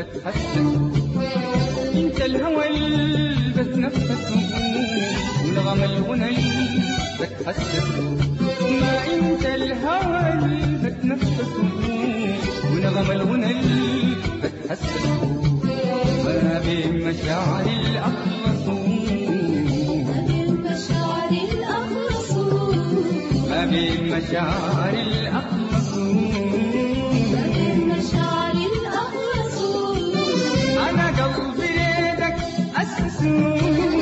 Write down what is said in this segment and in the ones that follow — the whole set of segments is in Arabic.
بتحسس. انت الهوى اللي بتنفسه ونغم الغنى بتحسس. ما انت الهوى اللي بتنفسه ونغم الغنى بتحسس. ما بين مشاعر الأخلص ما بين مشاعر الأخلص أنا قلبي ليدك أسسه.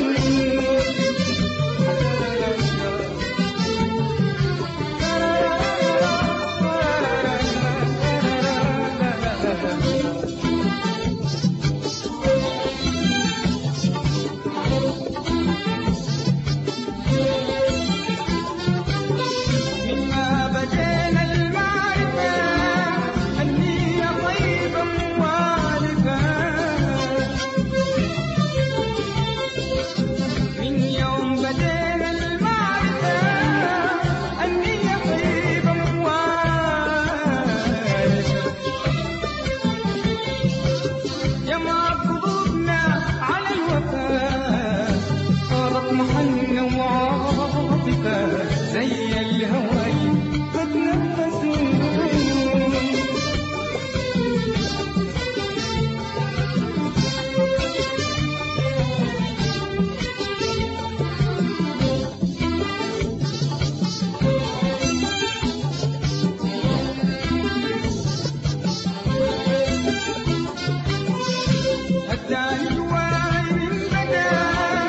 محنة وعاطفة زي الهوى بتنفسه. هداني الوعي من بدا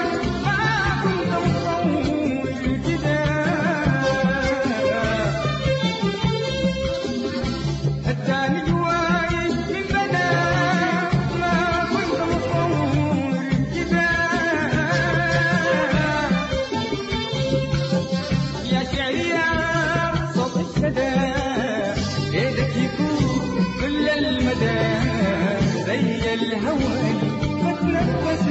ايدك يكون كل المدى زي الهوى بتنفس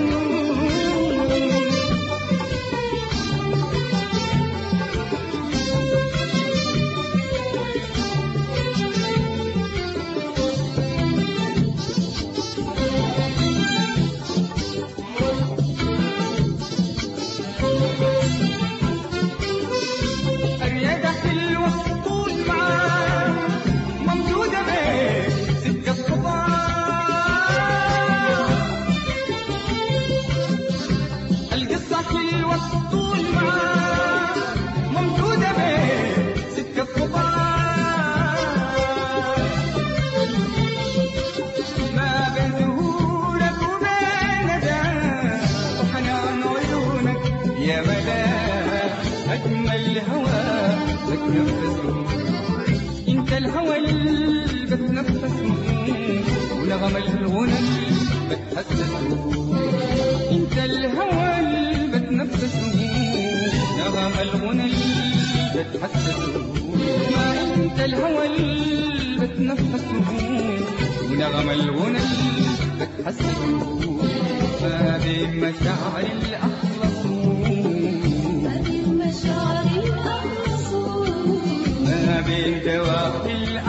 يا مدى أجمل هوى بتنفسه. انت الهوى اللي بتنفسه ونغم الغنى بتحسسه. انت الهوى اللي بتنفسه نغم الغنى بتحسسه. ما انت الهوى اللي بتنفسه ونغم الغنى بتحسسه. ما بين مشاعر الأخلص ما بين دواء